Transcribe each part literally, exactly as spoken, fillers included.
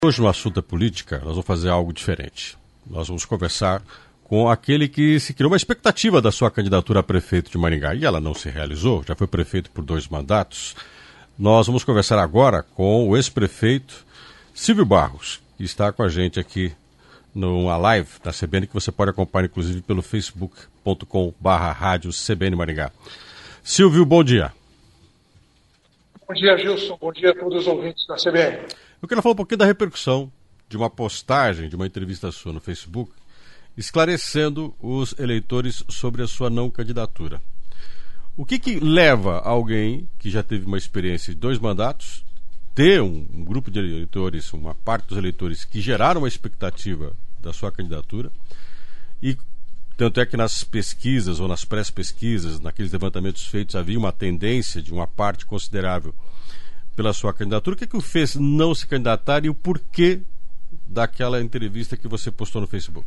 Hoje no assunto da política, nós vamos fazer algo diferente. Nós vamos conversar com aquele que se criou uma expectativa da sua candidatura a prefeito de Maringá. E ela não se realizou, já foi prefeito por dois mandatos. Nós vamos conversar agora com o ex-prefeito Silvio Barros, que está com a gente aqui numa live da C B N, que você pode acompanhar inclusive pelo facebook ponto com barra rádio C B N Maringá. Silvio, bom dia. Bom dia, Gilson. Bom dia a todos os ouvintes da C B N. Eu quero falar um pouquinho da repercussão de uma postagem, de uma entrevista sua no Facebook, esclarecendo os eleitores sobre a sua não candidatura. O que que leva alguém que já teve uma experiência de dois mandatos, ter um, um grupo de eleitores, uma parte dos eleitores que geraram uma expectativa da sua candidatura, e tanto é que nas pesquisas ou nas pré-pesquisas, naqueles levantamentos feitos, havia uma tendência de uma parte considerável pela sua candidatura. O que que o fez não se candidatar e o porquê daquela entrevista que você postou no Facebook?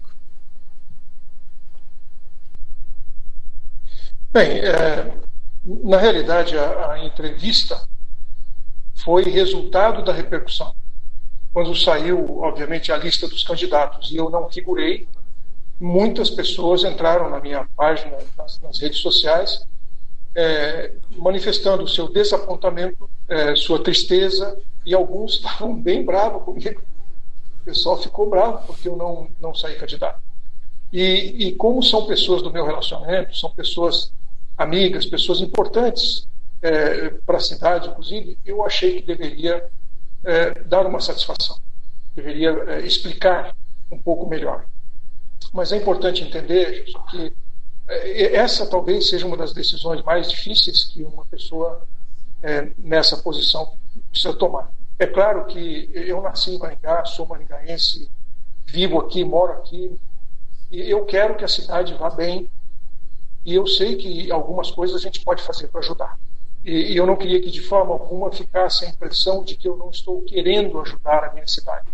Bem, é, na realidade a, a entrevista foi resultado da repercussão. Quando saiu, obviamente, a lista dos candidatos e eu não figurei, muitas pessoas entraram na minha página, nas, nas redes sociais, é, manifestando o seu desapontamento, é, sua tristeza, e alguns estavam bem bravos comigo. O pessoal ficou bravo porque eu não, não saí candidato. E, e como são pessoas do meu relacionamento, são pessoas amigas, pessoas importantes é, para a cidade, inclusive, eu achei que deveria é, dar uma satisfação, deveria é, explicar um pouco melhor. Mas é importante entender que essa talvez seja uma das decisões mais difíceis que uma pessoa é, nessa posição precisa tomar. É claro que eu nasci em Maringá, sou maringaense, vivo aqui, moro aqui, e eu quero que a cidade vá bem, e eu sei que algumas coisas a gente pode fazer para ajudar. E, e eu não queria que de forma alguma ficasse a impressão de que eu não estou querendo ajudar a minha cidade.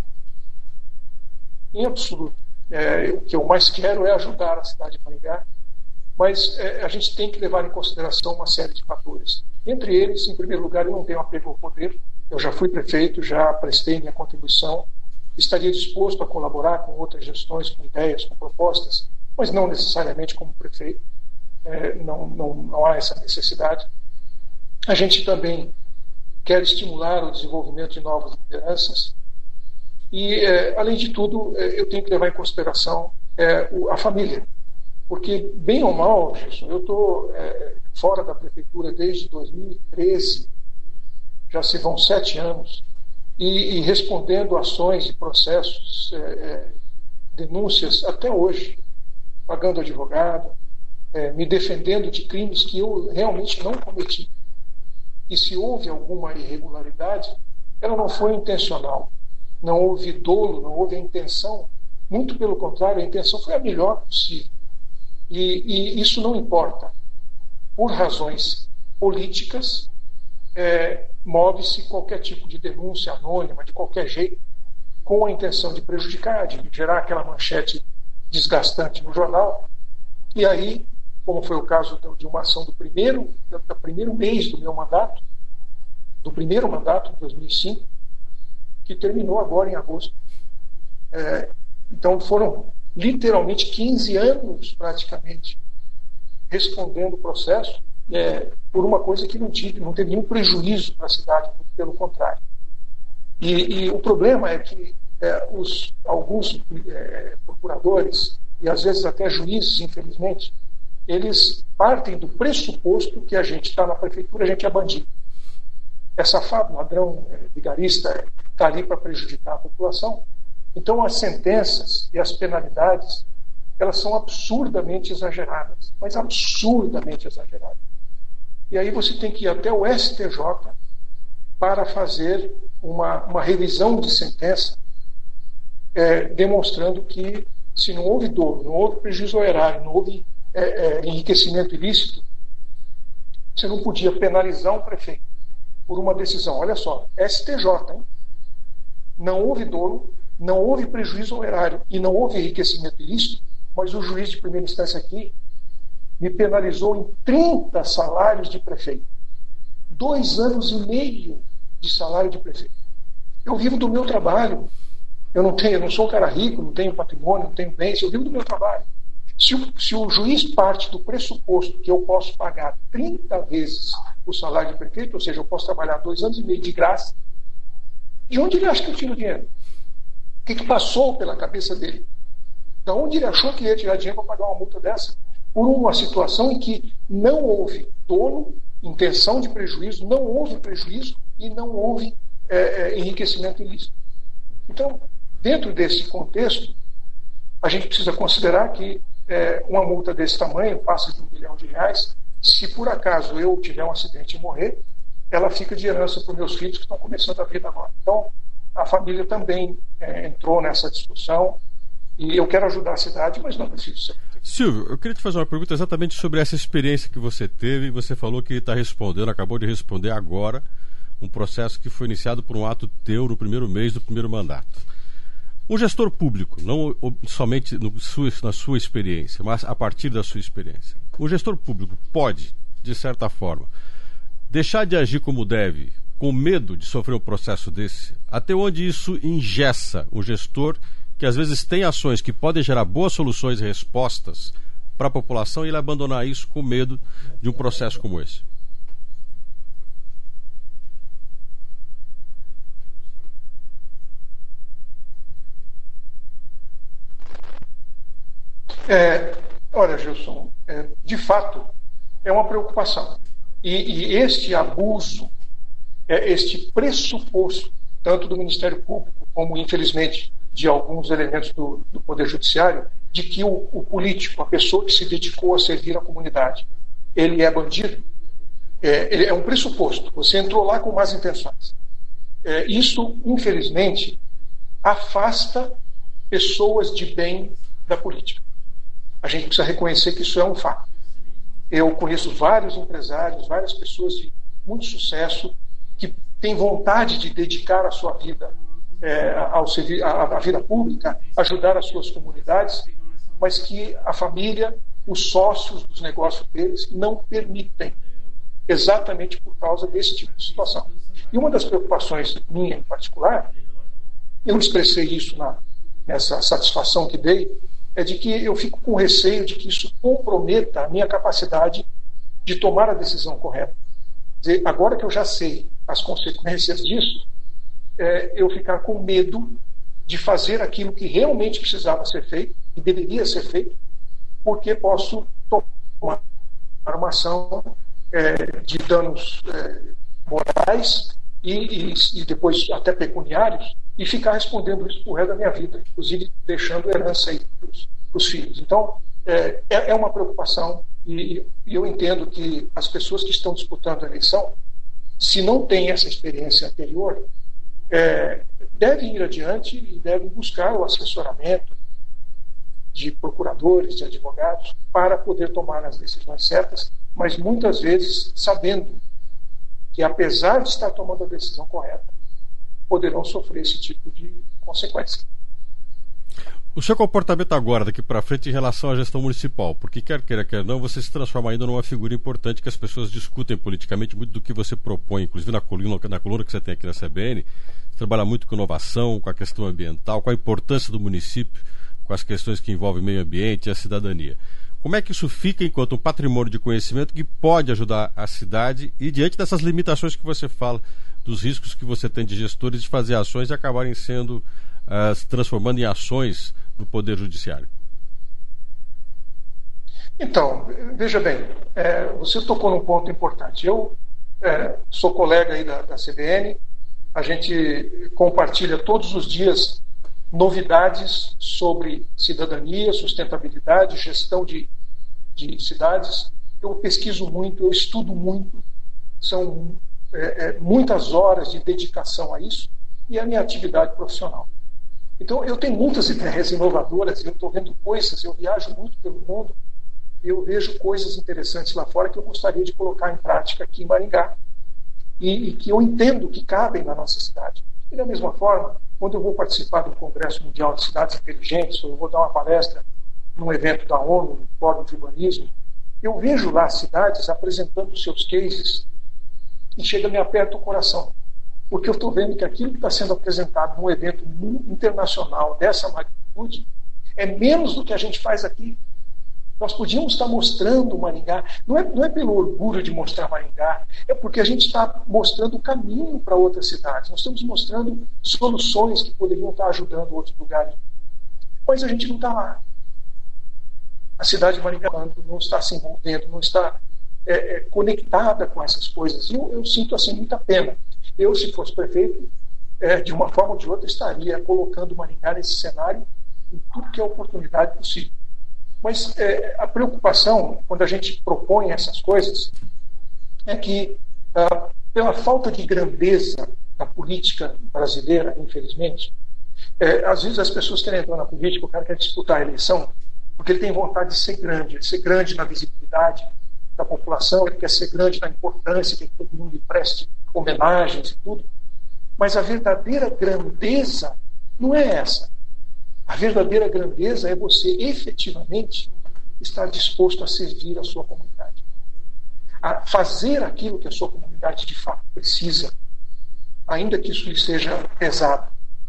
Em absoluto. É, o que eu mais quero é ajudar a cidade de Maringá, mas é, a gente tem que levar em consideração uma série de fatores. Entre eles, em primeiro lugar, eu não tenho apego ao poder, eu já fui prefeito, já prestei minha contribuição, estaria disposto a colaborar com outras gestões, com ideias, com propostas, mas não necessariamente como prefeito, é, não, não, não há essa necessidade. A gente também quer estimular o desenvolvimento de novas lideranças, e, é, além de tudo, é, eu tenho que levar em consideração é, o, a família. Porque, bem ou mal, eu estou é, fora da prefeitura desde dois mil e treze, já se vão sete anos, e, e respondendo ações e processos, é, é, denúncias até hoje, pagando advogado, é, me defendendo de crimes que eu realmente não cometi. E se houve alguma irregularidade, ela não foi intencional. Não houve dolo, não houve a intenção. Muito pelo contrário, a intenção foi a melhor possível. E, e isso não importa. Por razões políticas, é, move-se qualquer tipo de denúncia anônima, de qualquer jeito, com a intenção de prejudicar, de gerar aquela manchete desgastante no jornal. E aí, como foi o caso de uma ação do primeiro, do primeiro mês do meu mandato, do primeiro mandato, de dois mil e cinco, que terminou agora em agosto. É, então foram literalmente quinze anos, praticamente, respondendo o processo é, por uma coisa que não, tive, não teve nenhum prejuízo para a cidade, pelo contrário. E, e o problema é que é, os, alguns é, procuradores, e às vezes até juízes, infelizmente, eles partem do pressuposto que a gente está na prefeitura, a gente é bandido. É safado, ladrão, é, vigarista, está ali para prejudicar a população. Então as sentenças e as penalidades, elas são absurdamente exageradas, mas absurdamente exageradas. E aí você tem que ir até o S T J para fazer uma, uma revisão de sentença, é, demonstrando que se não houve dolo, não houve prejuízo ao erário, não houve é, é, enriquecimento ilícito, você não podia penalizar um prefeito por uma decisão. Olha só, S T J, hein? Não houve dolo, não houve prejuízo ao erário e não houve enriquecimento ilícito, mas o juiz de primeira instância aqui me penalizou em trinta salários de prefeito. Dois anos e meio de salário de prefeito. Eu vivo do meu trabalho, Eu não tenho, eu não sou um cara rico, não tenho patrimônio, não tenho bens, eu vivo do meu trabalho. Se o, se o juiz parte do pressuposto que eu posso pagar trinta vezes o salário de prefeito, ou seja, eu posso trabalhar dois anos e meio de graça, de onde ele acha que eu tiro dinheiro? O que, que passou pela cabeça dele? De onde ele achou que ia tirar dinheiro para pagar uma multa dessa? Por uma situação em que não houve dolo, intenção de prejuízo, não houve prejuízo e não houve é, é, enriquecimento ilícito. Então, dentro desse contexto, a gente precisa considerar que é, uma multa desse tamanho, passa de um milhão de reais, se por acaso eu tiver um acidente e morrer, ela fica de herança para os meus filhos que estão começando a vida agora. Então, a família também é, entrou nessa discussão e eu quero ajudar a cidade, mas não preciso ser. Silvio, eu queria te fazer uma pergunta exatamente sobre essa experiência que você teve. Você falou que está respondendo, acabou de responder agora, um processo que foi iniciado por um ato teu no primeiro mês do primeiro mandato. Um gestor público, não somente no, na sua experiência, mas a partir da sua experiência, um gestor público pode, de certa forma, deixar de agir como deve, com medo de sofrer um processo desse? Até onde isso engessa um gestor que às vezes tem ações que podem gerar boas soluções e respostas para a população e ele abandonar isso com medo de um processo como esse? É, olha, Gilson, é, de fato é uma preocupação. E, e este abuso, é, este pressuposto, tanto do Ministério Público como, infelizmente, de alguns elementos do, do Poder Judiciário, de que o, o político, a pessoa que se dedicou a servir a comunidade, ele é bandido, é, ele é um pressuposto. Você entrou lá com más intenções. É, isso, infelizmente, afasta pessoas de bem da política. A gente precisa reconhecer que isso é um fato. Eu conheço vários empresários, várias pessoas de muito sucesso que têm vontade de dedicar a sua vida é, ao serviço, à vida pública, ajudar as suas comunidades, mas que a família, os sócios dos negócios deles não permitem, exatamente por causa desse tipo de situação. E uma das preocupações minha em particular, eu expressei isso na, nessa satisfação que dei, é de que eu fico com receio de que isso comprometa a minha capacidade de tomar a decisão correta. Quer dizer, agora que eu já sei as consequências disso, é, eu ficar com medo de fazer aquilo que realmente precisava ser feito, que deveria ser feito, porque posso tomar uma ação é, de danos é, morais e, e, e depois até pecuniários, e ficar respondendo isso por resto da minha vida, inclusive deixando herança aí para os filhos. Então, é, é uma preocupação e, e eu entendo que as pessoas que estão disputando a eleição, se não têm essa experiência anterior, é, devem ir adiante e devem buscar o assessoramento de procuradores, de advogados, para poder tomar as decisões certas, mas muitas vezes sabendo que, apesar de estar tomando a decisão correta, poderão sofrer esse tipo de consequência. O seu comportamento agora, daqui para frente, em relação à gestão municipal, porque quer queira, quer não, você se transforma ainda numa figura importante que as pessoas discutem politicamente muito do que você propõe, inclusive na coluna, na coluna que você tem aqui na C B N, você trabalha muito com inovação, com a questão ambiental, com a importância do município, com as questões que envolvem meio ambiente e a cidadania. Como é que isso fica enquanto um patrimônio de conhecimento que pode ajudar a cidade e diante dessas limitações que você fala, dos riscos que você tem de gestores de fazer ações e acabarem sendo, uh, se transformando em ações no Poder Judiciário? Então, veja bem, é, você tocou num ponto importante. Eu é, sou colega aí da, da C B N, a gente compartilha todos os dias novidades sobre cidadania, sustentabilidade, gestão de, de cidades. Eu pesquiso muito, eu estudo muito, são é, é, muitas horas de dedicação a isso e a minha atividade profissional. Então, eu tenho muitas ideias inovadoras, eu estou vendo coisas, eu viajo muito pelo mundo, e eu vejo coisas interessantes lá fora que eu gostaria de colocar em prática aqui em Maringá, e, e que eu entendo que cabem na nossa cidade. E da mesma forma, quando eu vou participar do Congresso Mundial de Cidades Inteligentes, ou eu vou dar uma palestra num evento da ONU, no Fórum de Urbanismo, eu vejo lá cidades apresentando seus cases e chega, me aperta o coração. porque eu estou vendo que aquilo que está sendo apresentado num evento internacional dessa magnitude é menos do que a gente faz aqui. Nós podíamos estar mostrando Maringá, não é, não é pelo orgulho de mostrar Maringá, é porque a gente está mostrando o caminho para outras cidades, nós estamos mostrando soluções que poderiam estar ajudando outros lugares. Mas a gente não está lá. A cidade de Maringá não está se envolvendo, não está é, é, conectada com essas coisas. E eu, eu sinto assim muita pena. Eu, se fosse prefeito, é, de uma forma ou de outra, estaria colocando Maringá nesse cenário em tudo que é oportunidade possível. Mas é, a preocupação, quando a gente propõe essas coisas, é que, ah, pela falta de grandeza da política brasileira, infelizmente, é, às vezes as pessoas querem entrar na política, o cara quer disputar a eleição, porque ele tem vontade de ser grande, de ser grande na visibilidade da população, ele quer ser grande na importância, quer que todo mundo lhe preste homenagens e tudo. Mas a verdadeira grandeza não é essa. A verdadeira grandeza é você efetivamente estar disposto a servir a sua comunidade, a fazer aquilo que a sua comunidade de fato precisa, ainda que isso lhe seja pesado.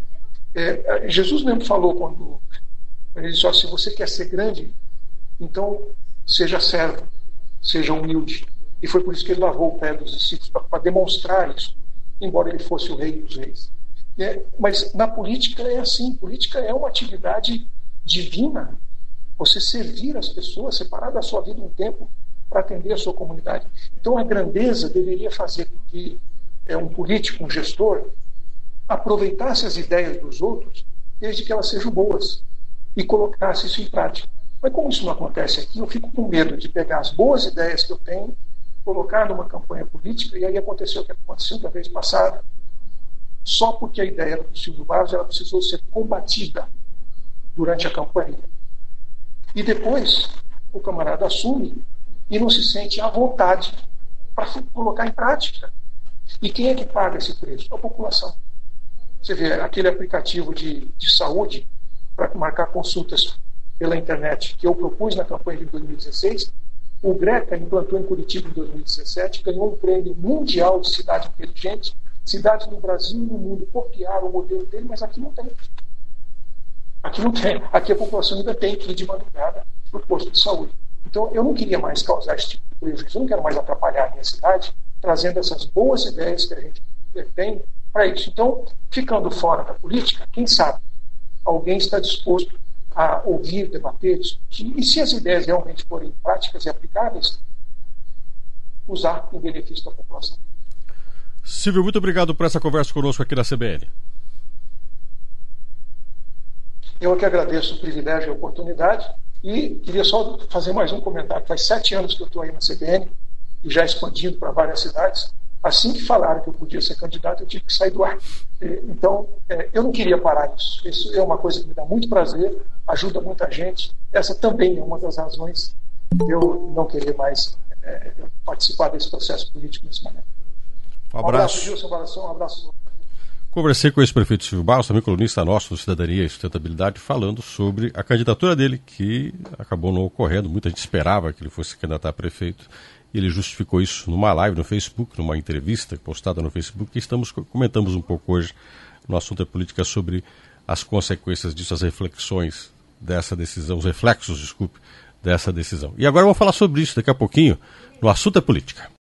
É, Jesus mesmo falou quando ele disse: ó, se você quer ser grande, então seja servo, seja humilde. E foi por isso que ele lavou o pé dos discípulos, para demonstrar isso, embora ele fosse o rei dos reis. É, mas na política é assim, política é uma atividade divina, você servir as pessoas, separar da sua vida um tempo para atender a sua comunidade. Então a grandeza deveria fazer com que é, um político, um gestor, aproveitasse as ideias dos outros, desde que elas sejam boas, e colocasse isso em prática. Mas como isso não acontece aqui, eu fico com medo de pegar as boas ideias que eu tenho, colocar numa campanha política, e aí aconteceu o que aconteceu da vez passada, só porque a ideia era do Silvio Barros, ela precisou ser combatida durante a campanha. E depois o camarada assume e não se sente à vontade para colocar em prática. E quem é que paga esse preço? A população. Você vê aquele aplicativo de, de saúde para marcar consultas pela internet que eu propus na campanha de dois mil e dezesseis, o Greca implantou em Curitiba em dois mil e dezessete, ganhou um prêmio mundial de cidade inteligente. Cidades no Brasil e no mundo copiaram o modelo dele, mas aqui não tem. Aqui não tem. Aqui a população ainda tem que ir de madrugada para o posto de saúde. Então, eu não queria mais causar esse tipo de prejuízo, eu não quero mais atrapalhar a minha cidade, trazendo essas boas ideias que a gente tem para isso. Então, ficando fora da política, quem sabe alguém está disposto a ouvir, debater, discutir, e se as ideias realmente forem práticas e aplicáveis, usar em benefício da população. Silvio, muito obrigado por essa conversa conosco aqui na C B N. Eu que agradeço o privilégio e a oportunidade e queria só fazer mais um comentário. Faz sete anos que eu estou aí na C B N e já expandindo para várias cidades. Assim que falaram que eu podia ser candidato, eu tive que sair do ar. Então, eu não queria parar isso. Isso é uma coisa que me dá muito prazer, ajuda muita gente. Essa também é uma das razões de eu não querer mais é, participar desse processo político nesse momento. Um abraço. Um abraço, Gilson Baração, um abraço. Conversei com o ex-prefeito Silvio Barros, também colunista nosso do Cidadania e Sustentabilidade, falando sobre a candidatura dele, que acabou não ocorrendo. Muita gente esperava que ele fosse candidatar a prefeito. E ele justificou isso numa live no Facebook, numa entrevista postada no Facebook, e estamos, comentamos um pouco hoje no Assunto é Política sobre as consequências disso, as reflexões dessa decisão, os reflexos, desculpe, dessa decisão. E agora vamos falar sobre isso daqui a pouquinho no Assunto é Política.